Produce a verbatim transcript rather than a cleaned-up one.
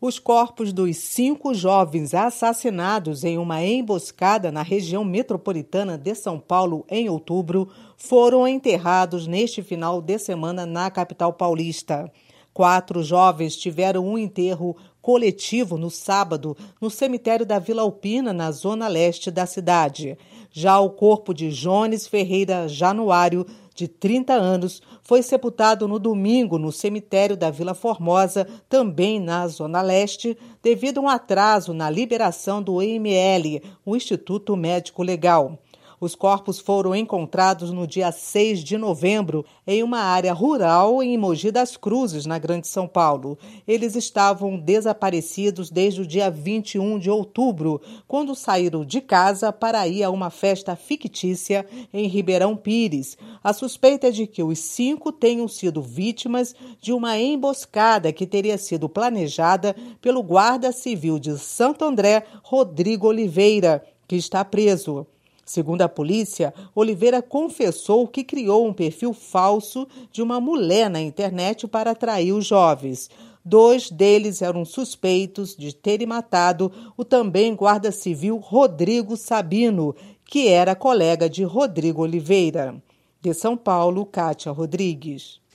Os corpos dos cinco jovens assassinados em uma emboscada na região metropolitana de São Paulo em outubro foram enterrados neste final de semana na capital paulista. Quatro jovens tiveram um enterro coletivo no sábado no cemitério da Vila Alpina, na zona leste da cidade. Já o corpo de Jones Ferreira Januário, de trinta anos, foi sepultado no domingo no cemitério da Vila Formosa, também na Zona Leste, devido a um atraso na liberação do I M L, o Instituto Médico Legal. Os corpos foram encontrados no dia seis de novembro em uma área rural em Mogi das Cruzes, na Grande São Paulo. Eles estavam desaparecidos desde o dia vinte e um de outubro, quando saíram de casa para ir a uma festa fictícia em Ribeirão Pires. A suspeita é de que os cinco tenham sido vítimas de uma emboscada que teria sido planejada pelo guarda civil de Santo André, Rodrigo Oliveira, que está preso. Segundo a polícia, Oliveira confessou que criou um perfil falso de uma mulher na internet para atrair os jovens. Dois deles eram suspeitos de terem matado o também guarda civil Rodrigo Sabino, que era colega de Rodrigo Oliveira. De São Paulo, Kátia Rodrigues.